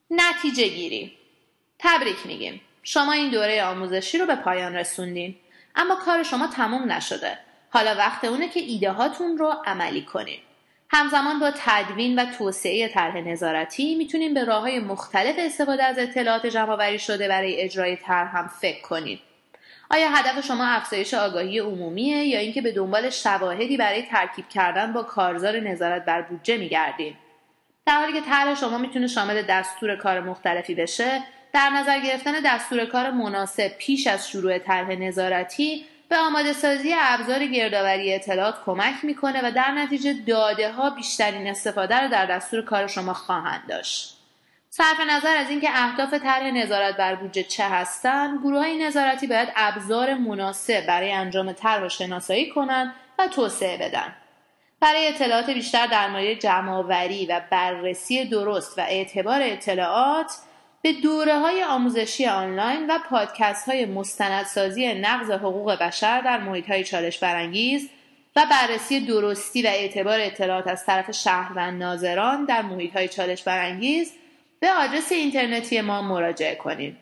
نتیجه گیری. تبریک میگیم. شما این دوره آموزشی رو به پایان رسوندین. اما کار شما تموم نشده. حالا وقت اونه که ایده هاتون رو عملی کنین. همزمان با تدوین و توسعه طرح نظارتی میتونین به راه‌های مختلف استفاده از اطلاعات جمع‌آوری شده برای اجرای طرح هم فکر کنین. آیا هدف شما افزایش آگاهی عمومیه یا اینکه به دنبال شواهدی برای ترکیب کردن با کارزار نظارت بر بودجه میگردین؟ در حالی که طرح شما میتونه شامل دستور کار مختلفی بشه، در نظر گرفتن دستور کار مناسب پیش از شروع طرح نظارتی به آماده سازی ابزار گردآوری اطلاعات کمک میکنه و در نتیجه داده ها بیشترین استفاده رو در دستور کار شما خواهند داشت. صرف نظر از اینکه اهداف طرح نظارت بر بودجه چه هستند، گروه‌های نظارتی باید ابزار مناسب برای انجام طرح شناسایی کنند و توسعه بدن. برای اطلاعات بیشتر در مورد جمع‌آوری و بررسی درست و اعتبار اطلاعات به دوره‌های آموزشی آنلاین و پادکست‌های مستندسازی نقض حقوق بشر در محیط‌های چالش برانگیز و بررسی درستی و اعتبار اطلاعات از طرف شهروند ناظران در محیط‌های چالش برانگیز به آدرس اینترنتی ما مراجعه کنید: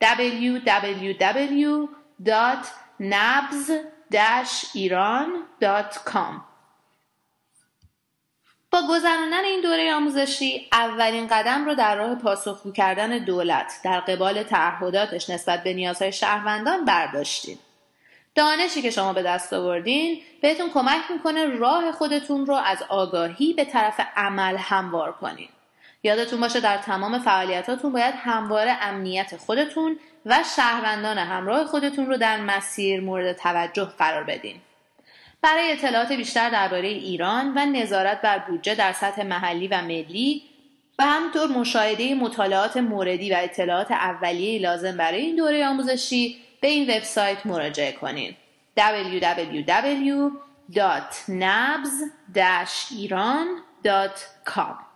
www.nabz-iran.com. با گذراندن این دوره آموزشی اولین قدم رو در راه پاسخگو کردن دولت در قبال تعهداتش نسبت به نیازهای شهروندان برداشتین. دانشی که شما به دست آوردین بهتون کمک میکنه راه خودتون رو از آگاهی به طرف عمل هموار کنین. یادتون باشه در تمام فعالیتاتون باید همواره امنیت خودتون و شهروندان همراه خودتون رو در مسیر مورد توجه قرار بدین. برای اطلاعات بیشتر درباره ایران و نظارت بر بودجه در سطح محلی و ملی و همینطور مشاهده مطالعات موردی و اطلاعات اولیه لازم برای این دوره آموزشی به این وبسایت مراجعه کنید: www.nabz-iran.com.